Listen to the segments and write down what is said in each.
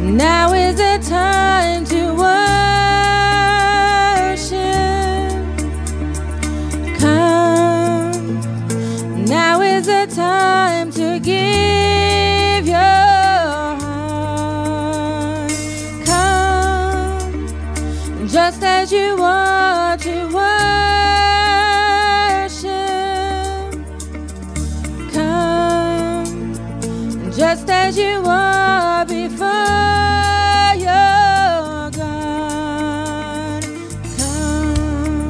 Now is the time to worship. Come. Now is the time to give your heart. Come, just as you are to worship. Come, just as you are before your God. Come.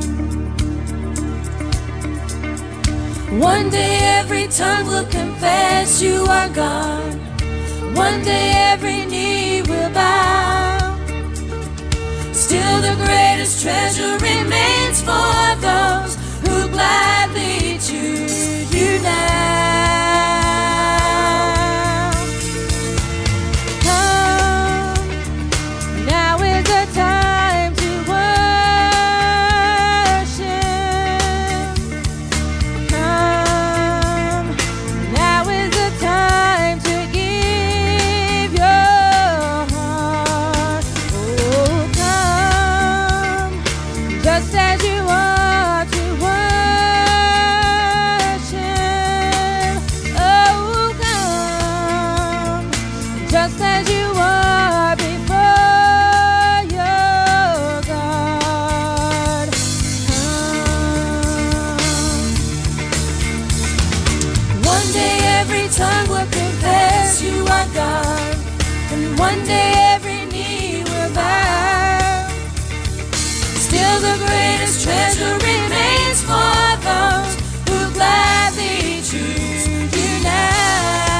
One day every tongue will confess you are God. One day every knee will bow. Still the greatest treasure remains for those who gladly choose you now. Come, now is the time to worship. Come, now is the time to give your heart. Oh, come, just as you are to worship. Oh, come, just as you are before your God. Come. One day every tongue will confess you are God, and one day every knee will bow. Still the greatest treasure remains for those who gladly choose you now.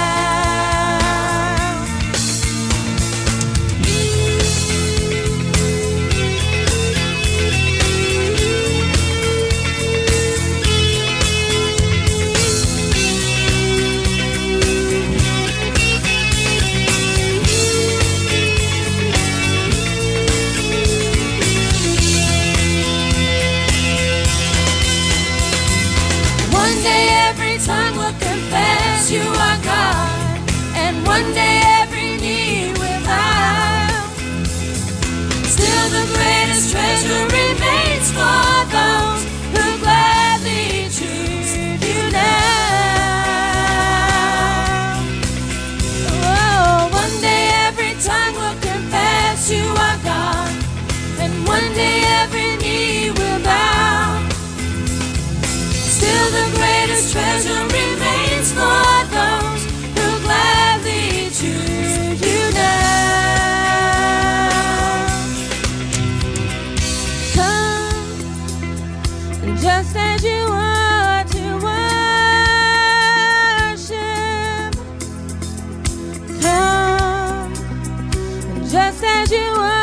One day every tongue will confess you are God, and one day every knee will bow. Still the greatest treasure remains for those who gladly choose you now. Oh, one day every tongue will confess you are God, and one day every knee will bow. Still the greatest treasure remains for those who gladly choose you now. Come, just as you are to worship. Come, just as you are.